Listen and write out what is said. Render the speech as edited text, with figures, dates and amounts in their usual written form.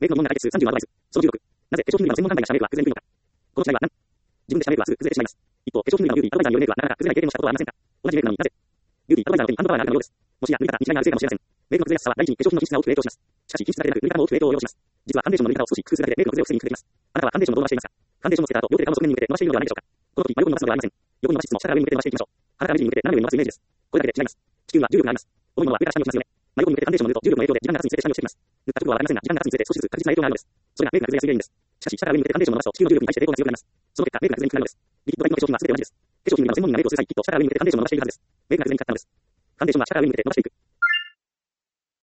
メイクの問題解決30アドバイス。その16。なぜ化粧品売り場の専門販売が社メイクは崩れにくいのか。この違いは何？自分で社メイクはすぐ崩れてしまいます。一方、化粧品売り場のビューティーアドバイザーによるメイクはなかなか崩れない経験をしたことはありませんか。同じメイクなのになぜビューティーアドバイザーの手にハンドパワーがあるかのようです。もしや塗り方に違いがあるせいかもしれません。メイクの崩れやすさは第一に化粧品の品質が大きく影響します。しかし品質だけでなく塗り方も大きく影響を及ぼします。実はファンデーションの塗り方を少し工夫するだけでメイクの崩れを防ぎにくくできます。あなたはファンデーションのどう回していますか。ファンデーションをつけた後、両手で顔の側面に向けて伸ばしているのではないでしょうか。この時、真横に伸ばすのではありません。横に伸ばしつつも下から上に向けて伸ばしていきましょう。鼻から目に向けて斜め上に伸ばすイメージです。これだけで違います。地球は重力があります。重いものは上から下に落ちますよね。真横に向けてファンデーションを塗ると重力の影響で時間が経つにつれて下に落ちていきます。塗った直後はわかりませんが、時間が経つにつれて少しずつ確実な影響があるのです。それがメイクが崩れやすい原因です。しかし、下から上に向けてファンデーションを伸ばすと地球の重力に対して抵抗が強くなります。その結果、メイクが崩れにくくなるのです。リキッドタイプの化粧品は全て同じです。化粧品売り場の専門人がメイクをする際、きっと下から上に向けてファンデーションを伸ばしているはずです。メイクが崩れにくかったのです。ファンデーションは下から上に向けて伸ばしていく。